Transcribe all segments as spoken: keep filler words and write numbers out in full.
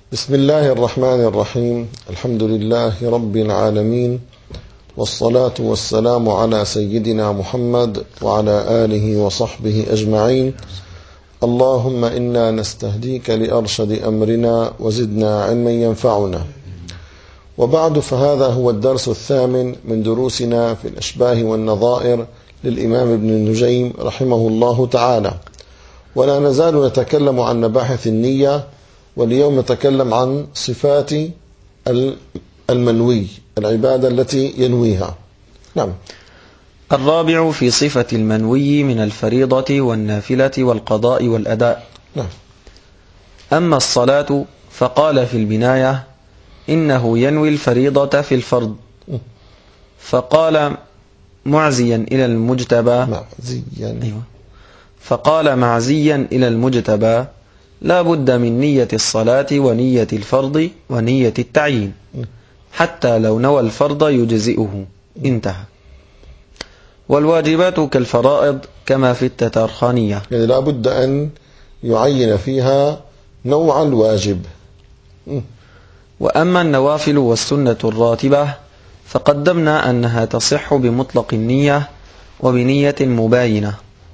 بسم الله الرحمن الرحيم. الحمد لله رب العالمين، والصلاة والسلام على سيدنا محمد وعلى آله وصحبه أجمعين. اللهم إنا نستهديك لأرشد أمرنا وزدنا علما ينفعنا. وبعد، فهذا هو الدرس الثامن من دروسنا في الأشباه والنظائر للإمام ابن النجيم رحمه الله تعالى، ولا نزال نتكلم عن مباحث النية، واليوم نتكلم عن صفات المنوي، العبادة التي ينويها. نعم. الرابع في صفة المنوي من الفريضة والنافلة والقضاء والأداء. نعم. أما الصلاة فقال في البناية إنه ينوي الفريضة في الفرض، فقال معزيا إلى المجتبى معزيا أيوة. فقال معزيا إلى المجتبى لا بد من نية الصلاة ونية الفرض ونية التعيين، حتى لو نوى الفرض يجزئه. انتهى. والواجبات كالفرائض كما في التتارخانية، يعني لا بد أن يعين فيها نوع الواجب. وأما النوافل والسنة الراتبة فقدمنا أنها تصح بمطلق النية وبنية مباينة،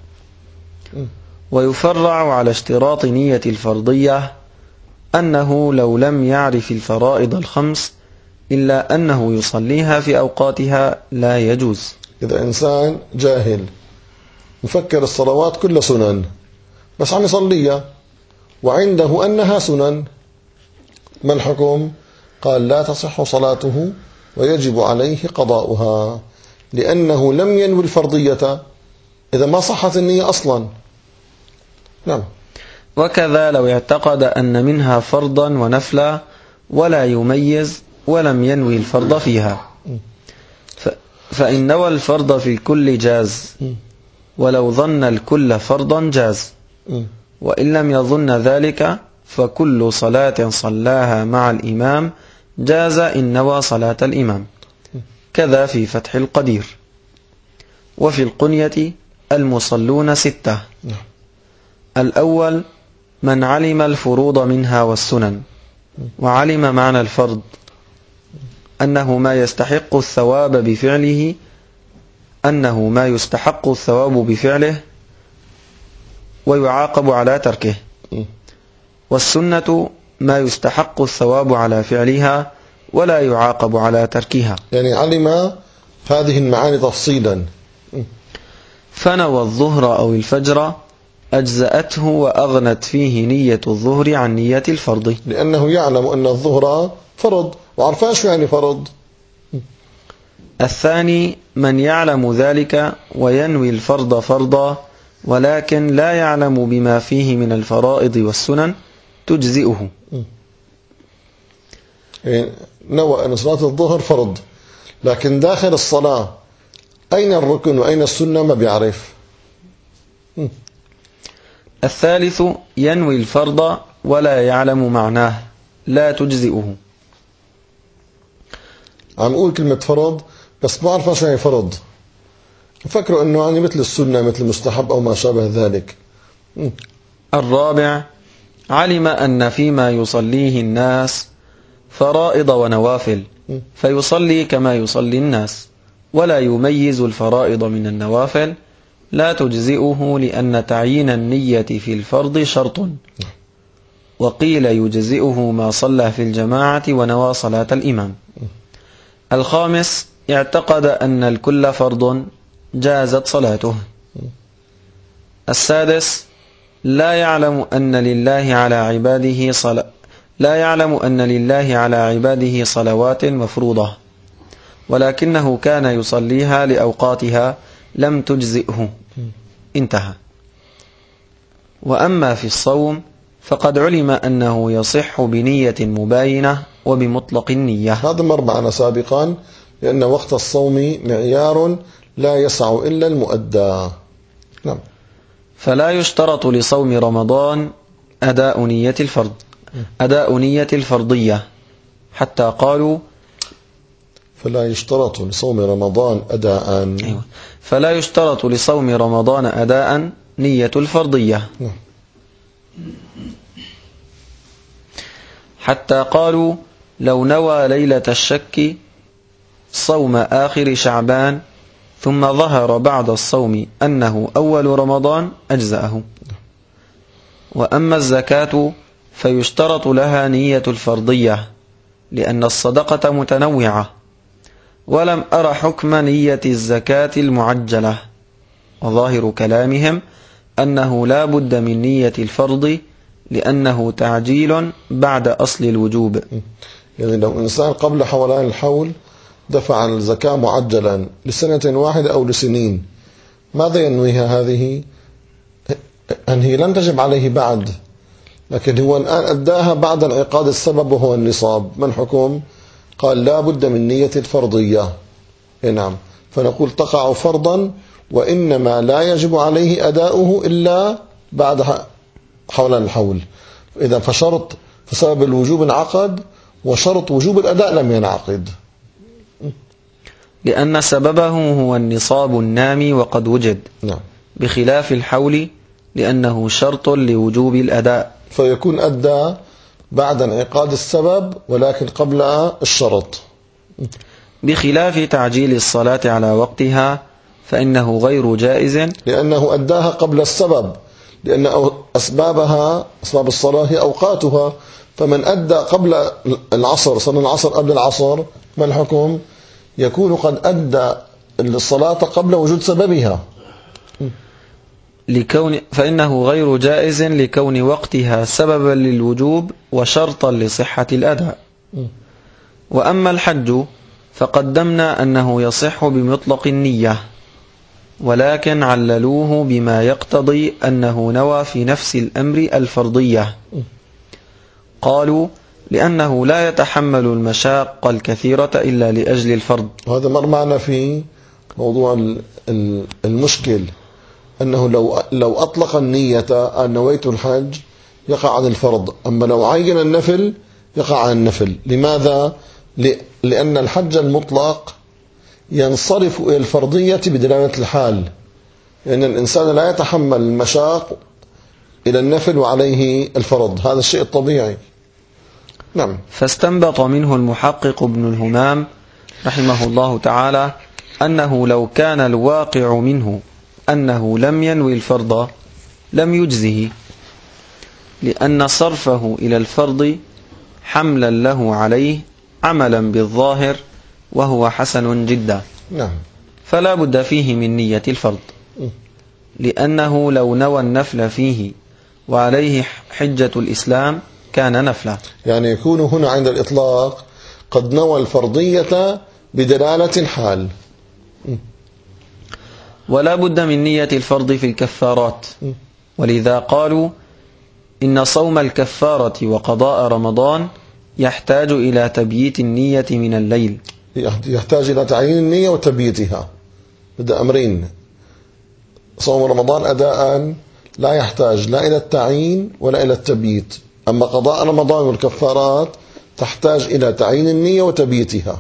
ويفرع على اشتراط نية الفرضية أنه لو لم يعرف الفرائض الخمس إلا أنه يصليها في أوقاتها لا يجوز. إذا إنسان جاهل مفكر الصلوات كلها سنن بس عم يصليها وعنده أنها سنن، ما الحكم؟ قال لا تصح صلاته ويجب عليه قضاؤها، لأنه لم ينوي الفرضية، إذا ما صحت النية أصلا. نعم. وكذا لو اعتقد أن منها فرضا ونفلا ولا يميز ولم ينوي الفرض فيها، فإن نوى الفرض في الكل جاز، ولو ظن الكل فرضا جاز، وإن لم يظن ذلك فكل صلاة صلاها مع الإمام جاز إن نوى صلاة الإمام. كذا في فتح القدير. وفي القنية المصلون ستة. الأول من علم الفروض منها والسنن، وعلم معنى الفرض أنه ما يستحق الثواب بفعله أنه ما يستحق الثواب بفعله ويعاقب على تركه، والسنة ما يستحق الثواب على فعلها ولا يعاقب على تركها. يعني علم هذه المعاني تفصيلا. فنوى الظهر أو الفجر أجزأته وأغنت فيه نية الظهر عن نية الفرض، لأنه يعلم أن الظهر فرض وعرفان شو يعني فرض. الثاني من يعلم ذلك وينوي الفرض فرضا ولكن لا يعلم بما فيه من الفرائض والسنن تجزئه. يعني نوى أن صلاة الظهر فرض، لكن داخل الصلاة أين الركن وأين السنة ما بيعرف. الثالث ينوي الفرض ولا يعلم معناه لا تجزئه. عم أقول كلمة فرض بس ما أعرف شو يعني فرض، فكروا أنه يعني مثل السنة مثل المستحب أو ما شابه ذلك. الرابع علم أن فيما يصليه الناس فرائض ونوافل فيصلي كما يصلي الناس، ولا يميز الفرائض من النوافل لا تجزئه لأن تعيين النية في الفرض شرط، وقيل يجزئه ما صلى في الجماعة ونوى صلاة الإمام. الخامس اعتقد أن الكل فرض جازت صلاته. السادس لا يعلم أن لله على عباده صلاة لا يعلم أن لله على عباده صلوات مفروضة، ولكنه كان يصليها لأوقاتها لم تجزئه. انتهى. وأما في الصوم فقد علم أنه يصح بنية مباينة وبمطلق النية. هذا مر معنا سابقا، لأن وقت الصوم معيار لا يسع إلا المؤدى. نعم. فلا يشترط لصوم رمضان أداء نية الفرض أداء نية الفرضية، حتى قالوا فلا يشترط لصوم رمضان أداء أيوة. فلا يشترط لصوم رمضان أداء نية الفرضية، حتى قالوا لو نوى ليلة الشك صوم آخر شعبان ثم ظهر بعد الصوم أنه أول رمضان أجزأه. وأما الزكاة فيشترط لها نية الفرضية لأن الصدقة متنوعة، ولم أر حكم نية الزكاة المعجلة، وظاهر كلامهم أنه لا بد من نية الفرض لأنه تعجيل بعد أصل الوجوب. يعني لو إنسان قبل حولان الحول دفع الزكاة معجلا لسنة واحدة أو لسنين، ماذا ينويها هذه؟ أن هي لم تجب عليه بعد، لكن هو الآن أداها بعد انعقاد السبب وهو النصاب. ما الحكم؟ قال لا بد من نية الفرضية. نعم، فنقول تقع فرضا، وإنما لا يجب عليه أداؤه إلا بعد حولان الحول. إذا فشرط فسبب الوجوب انعقد وشرط وجوب الأداء لم ينعقد، لأن سببه هو النصاب النامي وقد وجد. نعم. بخلاف الحول لأنه شرط لوجوب الأداء، فيكون أدى بعد انعقاد السبب ولكن قبل الشرط. بخلاف تعجيل الصلاة على وقتها فإنه غير جائز لأنه أداها قبل السبب، لأن أسبابها أسباب الصلاة هي أوقاتها. فمن أدى قبل العصر، صلى العصر قبل العصر، ما الحكم؟ يكون قد أدى الصلاة قبل وجود سببها، لكون فإنه غير جائز لكون وقتها سببا للوجوب وشرطا لصحة الأداء. وأما الحج فقدمنا أنه يصح بمطلق النية، ولكن عللوه بما يقتضي أنه نوى في نفس الأمر الفرضية. قالوا لأنه لا يتحمل المشاق الكثيرة إلا لأجل الفرض. وهذا مر معنا في موضوع المشكل، أنه لو لو أطلق النية أن نويت الحج يقع عن الفرض، أما لو عين النفل يقع عن النفل. لماذا؟ لأن الحج المطلق ينصرف إلى الفرضية بدلالة الحال، لأن الإنسان لا يتحمل المشاق إلى النفل وعليه الفرض، هذا الشيء الطبيعي. نعم. فاستنبط منه المحقق ابن الهمام رحمه الله تعالى أنه لو كان الواقع منه أنه لم ينوي الفرض لم يجزه، لأن صرفه إلى الفرض حملا له عليه عملا بالظاهر وهو حسن جدا. نعم. فلا بد فيه من نية الفرض، لأنه لو نوى النفل فيه وعليه حجة الإسلام كان نفلا. يعني يكون هنا عند الإطلاق قد نوى الفرضية بدلالة الحال. ولا بد من نية الفرض في الكفارات، ولذا قالوا إن صوم الكفارة وقضاء رمضان يحتاج إلى تبييت النية من الليل. يحتاج إلى تعيين النية وتبييتها، بدأ أمرين. صوم رمضان أداء لا يحتاج لا إلى التعيين ولا إلى التبييت، أما قضاء رمضان والكفارات تحتاج إلى تعيين النية وتبييتها،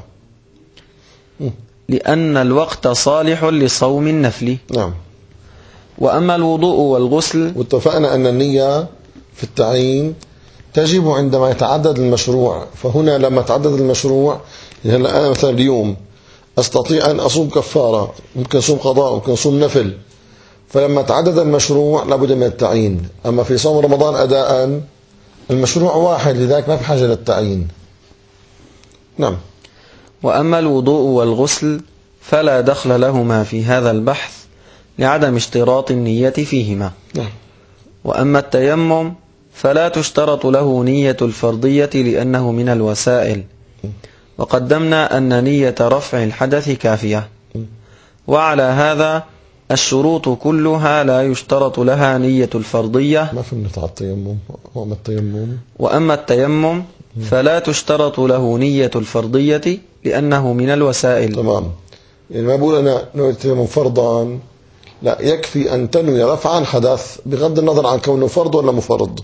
لأن الوقت صالح لصوم النفل. نعم. وأما الوضوء والغسل، واتفقنا أن النية في التعيين تجب عندما يتعدد المشروع. فهنا لما تعدد المشروع، يعني أنا مثلا اليوم أستطيع أن أصوم كفارة، ممكن أصوم قضاء، ممكن أصوم نفل، فلما تعدد المشروع لابد من التعيين. أما في صوم رمضان أداء المشروع واحد، لذلك ما في حاجة للتعيين. نعم. وأما الوضوء والغسل فلا دخل لهما في هذا البحث لعدم اشتراط النية فيهما. نعم. وأما التيمم فلا تشترط له نية الفرضية لأنه من الوسائل، وقدمنا أن نية رفع الحدث كافية. وعلى هذا الشروط كلها لا يشترط لها نية الفرضية. ما فهمت على التيمم. وأما التيمم وأما التيمم فلا تشترط له نية الفرضية لأنه من الوسائل. تمام. يعني ما بقول أنا نويت التيمم فرضا، لا، يكفي أن تنوي رفع الحدث بغض النظر عن كونه فرض ولا مفرض.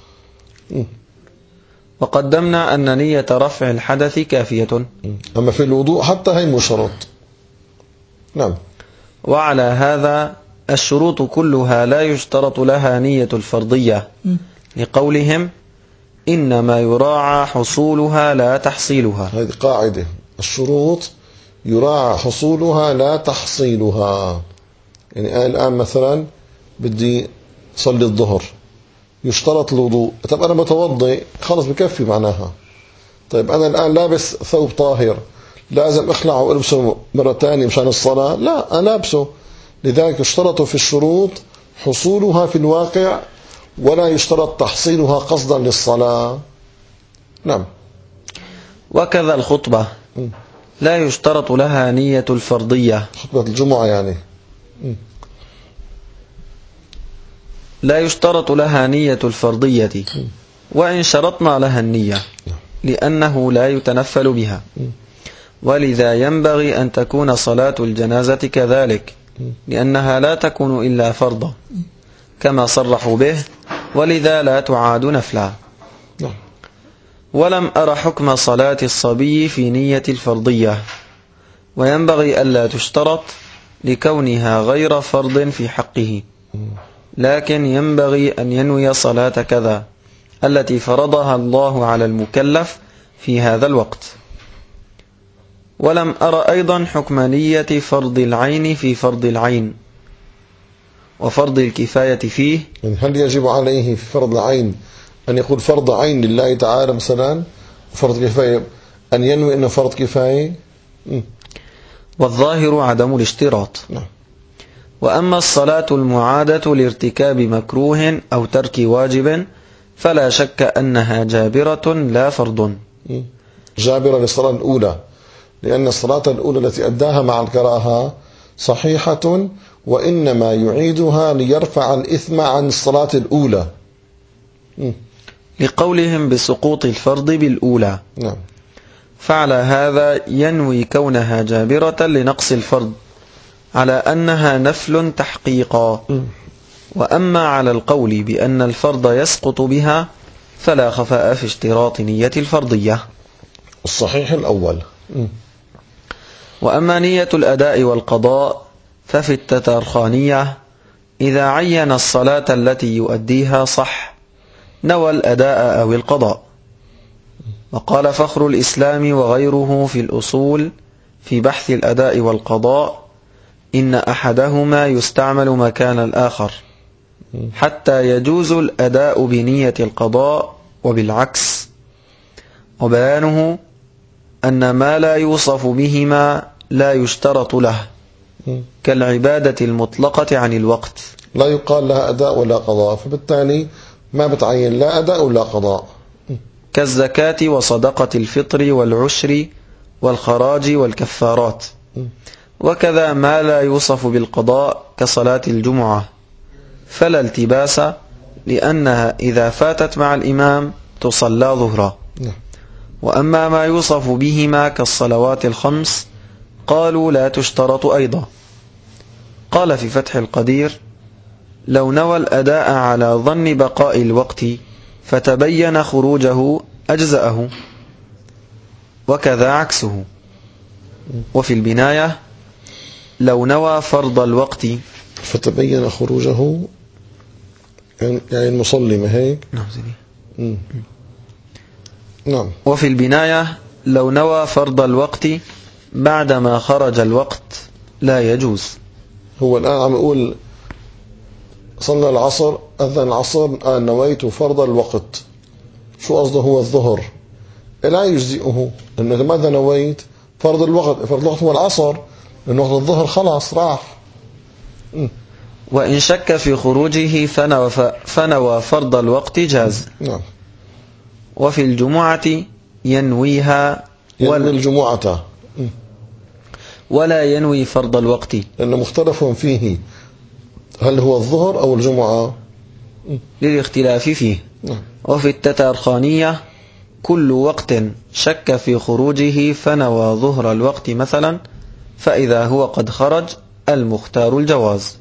وقدمنا أن نية رفع الحدث كافية. أما في الوضوء حتى هي مشترط. نعم. وعلى هذا الشروط كلها لا يشترط لها نية الفرضية، لقولهم إنما يراعى حصولها لا تحصيلها. هذه قاعدة، الشروط يراعى حصولها لا تحصيلها. يعني أنا الآن مثلا بدي صلي الظهر، يشترط الوضوء. طب أنا متوضئ خلص بكفي معناها. طيب أنا الآن لابس ثوب طاهر، لازم أخلعه وألبسه مرة ثانية مشان الصلاة؟ لا، أنا لابسه. لذلك يشترط في الشروط حصولها في الواقع، ولا يشترط تحصيلها قصدا للصلاة. نعم. وكذا الخطبة لا يشترط لها نية الفرضية. خطبة الجمعة يعني لا يشترط لها نية الفرضية، وإن شرطنا لها النية لأنه لا يتنفل بها. ولذا ينبغي أن تكون صلاة الجنازة كذلك، لأنها لا تكون إلا فرضا كما صرحوا به، ولذا لا تعاد نفلا. ولم أر حكم صلاة الصبي في نية الفرضية، وينبغي ألا تشترط لكونها غير فرض في حقه، لكن ينبغي أن ينوي صلاة كذا التي فرضها الله على المكلف في هذا الوقت. ولم أر أيضا حكم نية فرض العين في فرض العين وفرض الكفاية فيه. هل يجب عليه في فرض العين أن يقول فرض عين لله تعالى مثلا، فرض كفاية أن ينوي أنه فرض كفاية؟ م. والظاهر عدم الاشتراط. نعم. وأما الصلاة المعادة لارتكاب مكروه أو ترك واجب فلا شك أنها جابرة لا فرض. م. جابرة للصلاة الأولى، لأن الصلاة الأولى التي أداها مع الكراهة صحيحة، وإنما يعيدها ليرفع الإثم عن الصلاة الأولى. م. لقولهم بسقوط الفرض بالأولى. نعم. فعلى هذا ينوي كونها جابرة لنقص الفرض على أنها نفل تحقيقا. م. وأما على القول بأن الفرض يسقط بها فلا خفاء في اشتراط نية الفرضية. الصحيح الأول. م. وأما نية الأداء والقضاء ففي التترخانية إذا عين الصلاة التي يؤديها صح نوى الأداء أو القضاء. وقال فخر الإسلام وغيره في الأصول في بحث الأداء والقضاء إن أحدهما يستعمل مكان الآخر حتى يجوز الأداء بنية القضاء وبالعكس. وبيانه أن ما لا يوصف بهما لا يشترط له، كالعبادة المطلقة عن الوقت لا يقال لها أداء ولا قضاء، فبالتالي ما بتعين لا أداء ولا قضاء، كالزكاة وصدقة الفطر والعشر والخراج والكفارات. وكذا ما لا يوصف بالقضاء كصلاة الجمعة، فلا التباس لأنها إذا فاتت مع الإمام تصلى ظهرا. وأما ما يوصف بهما كالصلوات الخمس قالوا لا تشترط أيضا. قال في فتح القدير لو نوى الأداء على ظن بقاء الوقت فتبين خروجه أجزأه، وكذا عكسه. وفي البناية لو نوى فرض الوقت فتبين خروجه يعني المصلي، ما هيك؟ نعم. م. نعم. وفي البناية لو نوى فرض الوقت بعدما خرج الوقت لا يجوز. هو الآن عم يقول صلى العصر، أذن العصر، الآن نويت فرض الوقت، شو قصده؟ هو الظهر، لا يجزئه، لأنه ماذا نويت؟ فرض الوقت. فرض الوقت هو العصر، لأن وقت الظهر خلاص راح. م. وإن شك في خروجه فنوى, فنوى فرض الوقت جاز. نعم. وفي الجمعة ينويها ينوي الجمعة ولا ينوي فرض الوقت، لأنه مختلف فيه هل هو الظهر أو الجمعة، للاختلاف فيه. نعم. وفي التترخانية كل وقت شك في خروجه فنوى ظهر الوقت مثلا، فإذا هو قد خرج المختار الجواز.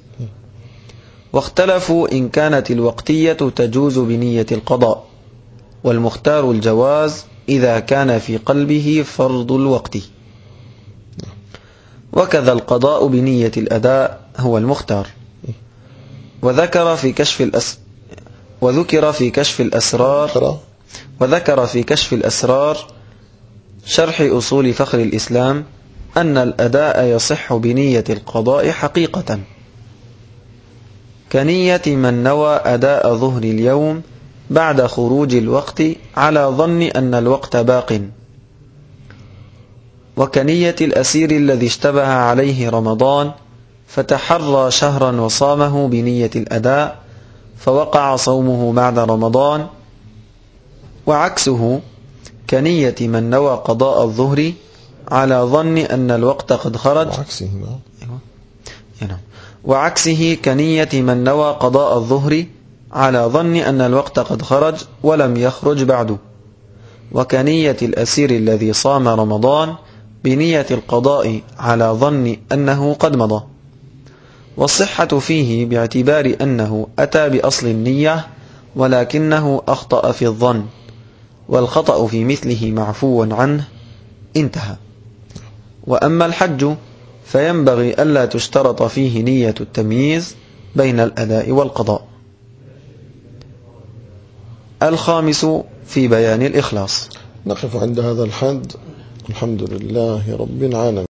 واختلفوا إن كانت الوقتية تجوز بنية القضاء، والمختار الجواز إذا كان في قلبه فرض الوقت. وكذا القضاء بنية الأداء هو المختار. وذكر في كشف الأس وذكر في كشف الأسرار وذكر في كشف الأسرار شرح أصول فخر الإسلام أن الأداء يصح بنية القضاء حقيقة، كنية من نوى أداء ظهر اليوم بعد خروج الوقت على ظن أن الوقت باق، وكنية الأسير الذي اشتبه عليه رمضان فتحرى شهرا وصامه بنية الأداء فوقع صومه بعد رمضان، وعكسه كنية من نوى قضاء الظهر على ظن أن الوقت قد خرج وعكسه وعكسه كنية من نوى قضاء الظهر على ظن أن الوقت قد خرج ولم يخرج بعد، وكنية الأسير الذي صام رمضان بنية القضاء على ظن أنه قد مضى. والصحة فيه باعتبار أنه أتى بأصل النية ولكنه أخطأ في الظن، والخطأ في مثله معفو عنه، انتهى. وأما الحج فينبغي ألا تشترط فيه نية التمييز بين الأداء والقضاء. الخامس في بيان الإخلاص. نقف عند هذا الحد. الحمد لله رب العالمين.